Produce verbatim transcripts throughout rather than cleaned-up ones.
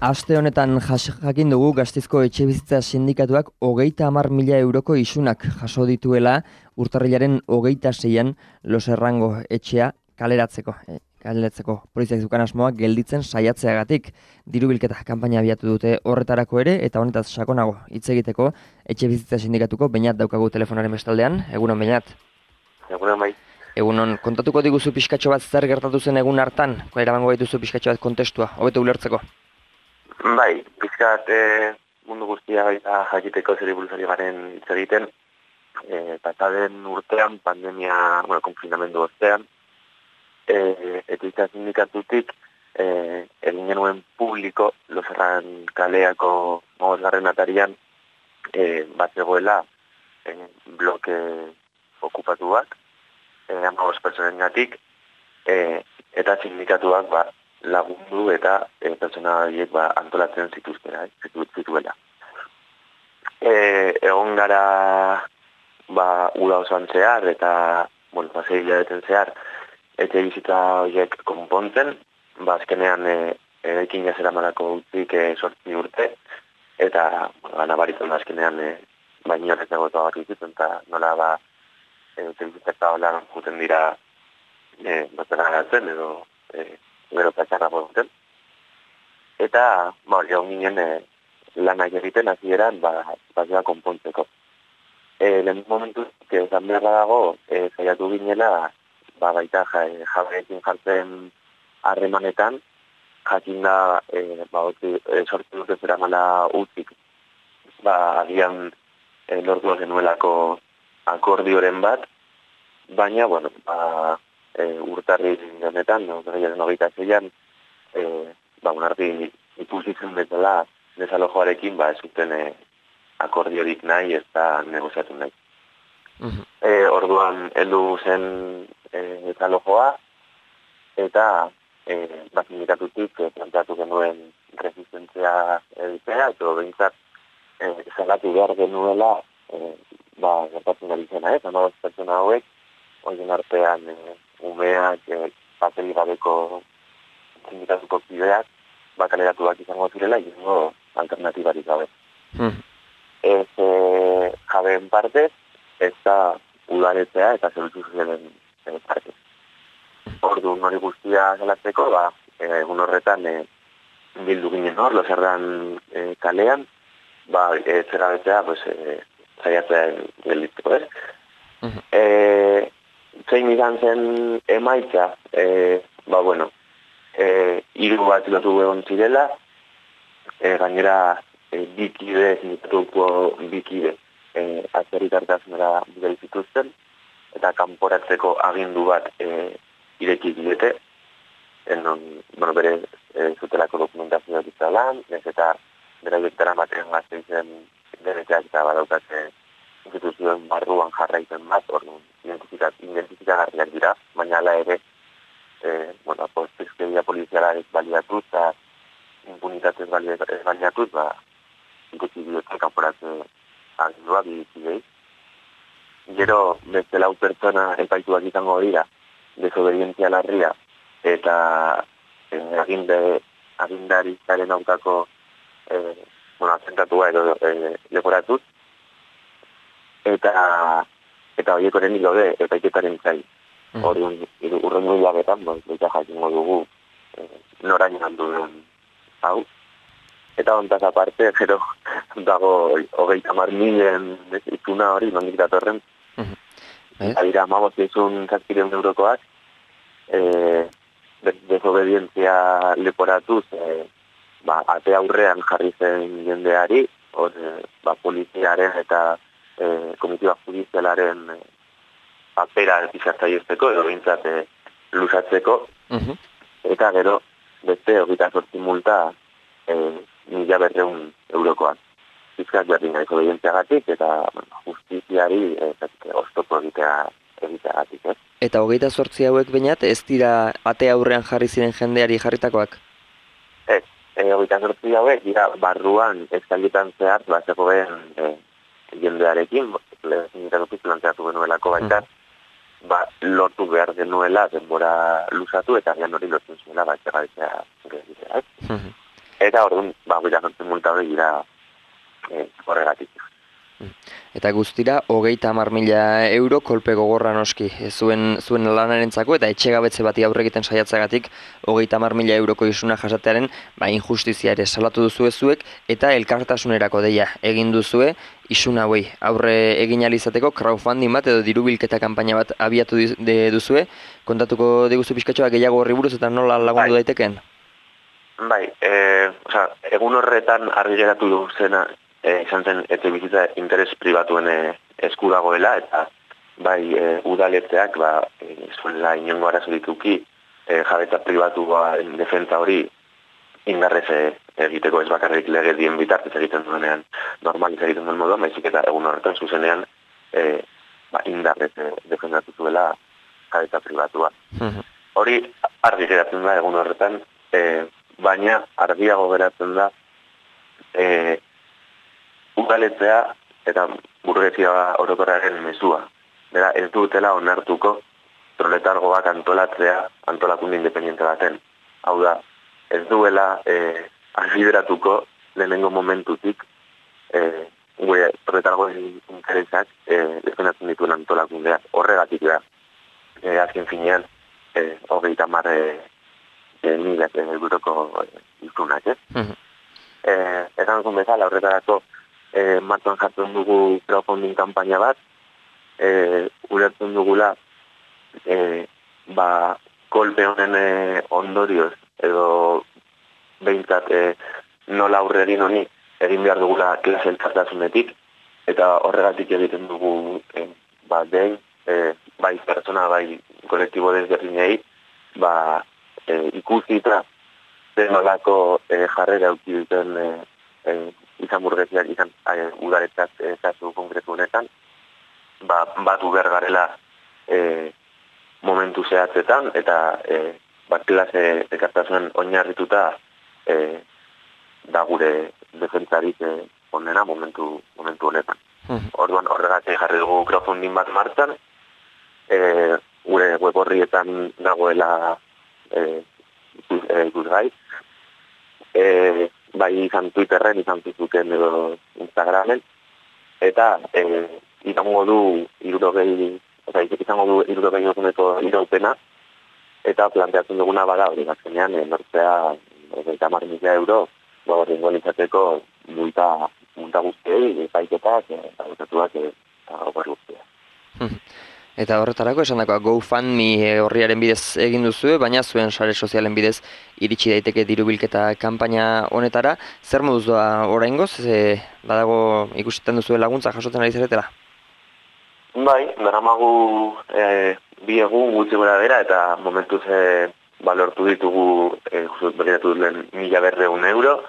Aste honetan jakin dugu Gasteizko etxebizitza sindikatuak hogeita hamar mila euroko isunak jaso dituela urtarrilaren hogeita seian Los Errango etxea kaleratzeko. E, kaleratzeko poliziak zukan asmoa gelditzen saiatzeagatik diru bilketa kanpaina abiatu dute horretarako ere, eta honetaz sakonago hitz egiteko etxebizitza sindikatuko Beñat daukagu telefonaren bestaldean. Egunon, Beñat. Egunon, bai. Egunon, kontatuko diguzu pixkatxo bat zer gertatu zen egun hartan? Eramango gaituzu pixkatxo bat kontestua, hobeto ulertzeko. Bai, pizkat e, mundu guztia baita jakiteko zeri buruzari garen hitz egiten. E, Pasaden urtean, pandemia, bueno, konfinamendu ostean, e, etxebizitza sindikatutik e, egin genuen publiko Los Erran kaleako magosgarren atarian e, bat zegoela e, bloke okupatu bat, e, amagos pertsonengatik, e, eta sindikatuak ba, lagundu eta e, pertsona horiek ba, antolatzen zituztera, eh, zituela. E, egon gara ba, uda osoan zehar eta bueno, pasei hilabeten zehar etxe bizitza horiek konpontzen, ba, azkenean e, erekin jazera malako utzik e, sortzi urte, eta bueno, nabaritzen da azkenean e, baino horretzen gotoa bat dituzten, eta nola ba, e, etxe bizitza eta hola juten dira e, dotena garatzen edo e, gero patxarra boten. Eta, ba, hori hon ginen e, lanak egiten hasieran ba, bazioa konpontzeko. E, lehen momentu, que esan beharra dago, e, zaiatu ginela, ba, baita jabeekin jartzen harremanetan, jakin da, e, ba, oti, e, sortu dute zera mala utzik, ba, agian e, lortu genuelako akordioren bat, baina, bueno, ba, E, urtarri honetan, urtarriaren hogeita zeian, e, ba, unarti ikusitzen betela desalojoarekin, ba, ez zuten e, akordiorik nahi ez da negoziatu nahi. Uh-huh. E, orduan, heldu zen e, desalojoa, eta e, ba, sindikatutik e, planteatu genuen resistentzia egitea, eta behintzat e, salatu behar genuela, e, ba, gertatzen ari zena, ez, amabos pertsona hauek, horien artean e, umeak, e, pateri gabeko sindikatuko kideak, bakaleratuak izango zirela, izango alternatibarik gabe. Hmm. Ez e, jabeen partez, ez da udaretzea eta zerbitzu sozialen e, partez. Ordu hori guztia zelatzeko, ba, e, egun horretan e, bildu ginen hor, Los Erran e, kalean, ba, e, zerabetzea, pues, e, zaiatzea gelditzeko, ez? Uh-huh. E, zein izan zen emaitza, e, ba, bueno, e, hiru bat lotu egon zirela, e, gainera e, bikide, sindikatuko bikide, e, atzerritartasunera bidel zituzten, eta kanporatzeko agindu bat e, ireki didete, enon, bueno, bere e, zutelako dokumentazioa ditzalan, ez eta bera bektara batean gazteizen deneteak eta badaukatze instituzioen barruan jarraitzen bat, orduan, identifikagarriak dira, baina ala ere, e, bueno, postizkeria poliziala ez baliatuz, eta impunitatez baliatuz, ba, ikusi diote kanporatze agindua bidizidei. Gero, beste lau pertsona epaituak izango dira, desobedientzia larria, eta e, aginde, agindarizaren aurkako e, bueno, azentatua edo e, leporatuz, eta eta horiek horren hilode epaiketaren zain. Hori mm. urren hilabetan, baita jakingo dugu e, noraino handu den hau. Eta ontaz aparte, gero dago hogeita hamar milen ituna hori, nondik datorren. Mm-hmm. Eta dira, amabos izun zazpireun eurokoak, e, desobedientzia leporatuz, e, ba, ate aurrean jarri zen jendeari, hor, e, ba, poliziaren eta E, komitiba judizialaren e, papera izartzaiozteko, edo bintzat e, lusatzeko, uh-huh. Eta gero beste hogeita zortzi multa e, mila berreun eurokoan. Bizkak berdin gaiko behientziagatik eta bueno, justiziari e, oztopo egitea egiteagatik. Eh? Eta hogeita zortzi hauek Beñat, ez dira ate aurrean jarri ziren jendeari jarritakoak? Ez, e, hogeita zortzi hauek dira barruan ezkalditan zehar, batzeko behen e, jendearekin, sindikatutik planteatu genuelako baita, mm. ba, lortu behar genuela denbora luzatu eta gian hori lortzen zuela baita gaitzea gehiagitea. Mm-hmm. Eta orduan, ba, bila sortzen multa hori dira e, horregatik. Eta guztira, hogeita hamar mila euro kolpe gogorra noski zuen, zuen lanarentzako eta etxegabetze bati aurre egiten saiatzagatik hogeita hamar mila euroko isuna jasatearen ba, injustizia ere salatu duzue zuek eta elkartasunerako deia egin duzue isun hauei aurre egin ahal izateko crowdfunding bat edo dirubilketa kanpaina bat abiatu duzue. Kontatuko diguzu pixkatxoa gehiago horri buruz eta nola lagundu bai. daitekeen? Bai, e, oza, egun horretan argi geratu du zena e, izan zen etxe bizitza interes pribatuen e, esku dagoela eta bai e, udaletzeak ba, e, zuela inongo arazo dituki e, jabetza pribatua defentza hori indarrez e, egiteko ez bakarrik legedien bitartez egiten duenean normaliz egiten duen moduan, baizik eta egun horretan zuzenean e, ba, indarrez e, defendatu zuela jabetza pribatua. Hori argi geratzen da egun horretan, e, baina argiago geratzen da e, udaletzea eta burgesia orokorraren mezua. Bera, ez dutela onartuko proletargoak antolatzea antolakunde independiente baten. Hau da, ez duela e, argideratuko lehenengo momentutik e, gure proletargoen interesak e, defendatzen dituen antolakundeak. Horregatik da, e, azken finean, e, hogeita hamar mila euroko isunak, ez? Esan zuen bezala, horretarako e, martxan jartzen dugu crowdfunding kanpaina bat, e, ulertzen dugula e, ba, kolpe honen e, ondorioz, edo behintzat e, nola aurre egin honi egin behar dugula klase elkartasunetik, eta horregatik egiten dugu e, ba, den, e, bai pertsona, bai kolektibo desberdinei, ba, e, ikusita zenolako e, jarrera auki duten e, e, izan burgesiak, izan e, udaretzak e, kasu konkretu honetan, ba, batu behar garela e, momentu zehatzetan, eta e, bat klase ekartasunen oinarrituta e, da gure defentzarik e, onena momentu, momentu honetan. Orduan horregatik jarri dugu crowdfunding bat martxan, e, gure web horrietan dagoela e, ikusgai, e, bai izan Twitterren, izan Facebooken edo Instagramen, eta e, izango du irurogei, oza, izango du irurogei eguneko iraupena, eta planteatzen duguna bada hori gazkenean, e, nortzea hogeita hamar mila euro, ba, hori ingolizateko multa, multa guztiei, epaiketak, eta gutatuak, eta hori guztia. Eta horretarako esan dakoa GoFundMe horriaren bidez egin duzue, baina zuen sare sozialen bidez iritsi daiteke dirubilketa kanpaina honetara. Zer moduz doa oraingoz? E, badago ikusten duzue laguntza jasotzen ari zaretela? Bai, daramagu e, bi egun gutxi gora bera eta momentuz e, balortu ditugu e, justut begiratu duen mila berreun euro.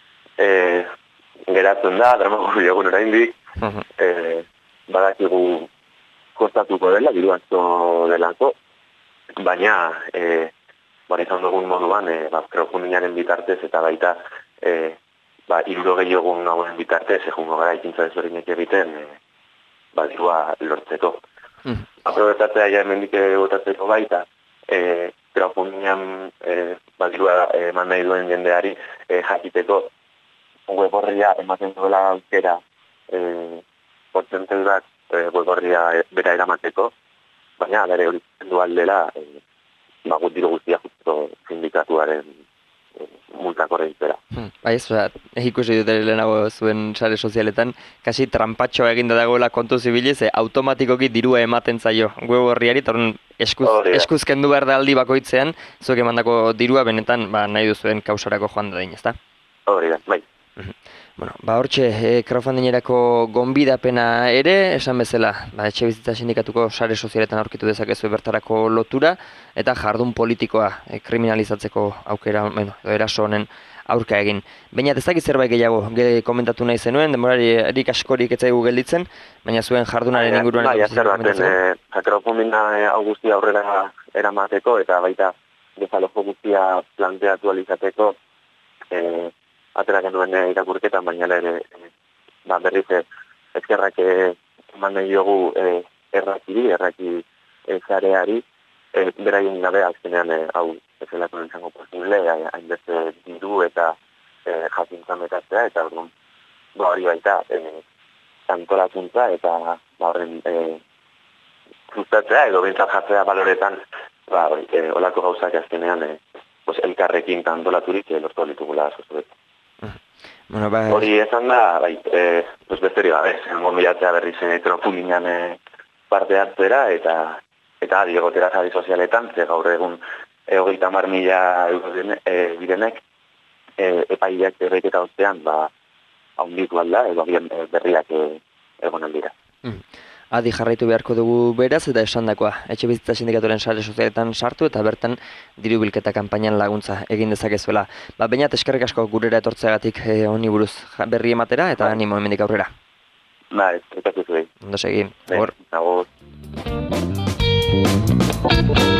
E, geratzen da, daramagu bi egun oraindik, e, badakigu kostatuko dela, diru asko delako, baina e, bara izan dugun moduan, e, ba, crowdfundingaren bitartez eta baita e, ba, irurogei egun gauen bitartez, egungo gara ikintza desberdinek egiten, e, ba, dirua lortzeko. Mm. Aprobetatzea ja hemendik botatzeko baita, e, crowdfundingan e, ba, dirua eman nahi duen jendeari e, jakiteko web horria ematen duela aukera e, portzentei bat E, web-horria bera eramateko, baina alare hori du aldela e, bagut diru guztia justo sindikatuaren e, multako reizera. Hmm, bai ez, ikusi dut lehenago zuen sare sozialetan, kasi trampatxoa eginda dagoela kontu zibiliz, e, automatikoki dirua ematen zaio web-horriari, eta eskuz, eskuz kendu behar da aldi bakoitzean, zuek emandako dirua benetan ba, nahi duzuen kausarako joan da din, ezta? Hori da, bai. Bueno, ba hortxe, e, crowdfundingerako gonbidapena ere, esan bezala, ba, etxe bizitza sindikatuko sare sozialetan aurkitu dezakezu bertarako lotura, eta jardun politikoa e, kriminalizatzeko aukera, bueno, eraso honen aurka egin. Baina ez dakit zerbait gehiago ge, komentatu nahi zenuen, denborarik askorik ez zaigu gelditzen, baina zuen jardunaren inguruan... Bai, azer baten, e, crowdfundinga augustia aurrera eramateko, eta baita bezalojo guztia planteatu alizateko, e, atera genuen irakurketan, baina ere e, ba, berriz ezkerrak eman nahi diogu e, errakiri, erraki e, zareari, e, beraien gabe azkenean e, hau ezelako nintzango posible, hainbeste diru eta e, jakintzan betatzea, eta orduan, ba, hori baita, e, antolakuntza eta ba, horren e, sustatzea edo bintzat jartzea baloretan, ba, hori, e, olako gauzak azkenean, e, pues, elkarrekin antolaturik e, lortu ditugula sostuet. Bueno, ba... Hori esan da, bai, e, pues besteri gabe, zengo milatzea berri zen etropulinean e, parte hartzera, eta eta diegotera sari sozialetan, ze gaur egun e, hogeita hamar mila euro e, direnek, e, epaileak erreketa ostean, ba, haunditu alda, edo agian berriak e, egonen dira. Mm. Adi jarraitu beharko dugu beraz, eta esandakoa, Etxebizitza Sindikatuaren sare sozialetan sartu, eta bertan diru bilketa kanpainan laguntza egin dezakezuela. Ba, Beñat, eskerrik asko gurera etortzeagatik e, honi buruz berri ematera, eta animo hemendik aurrera. Ba, ez, ez, ez, ez, Ondo segi. ez, ez,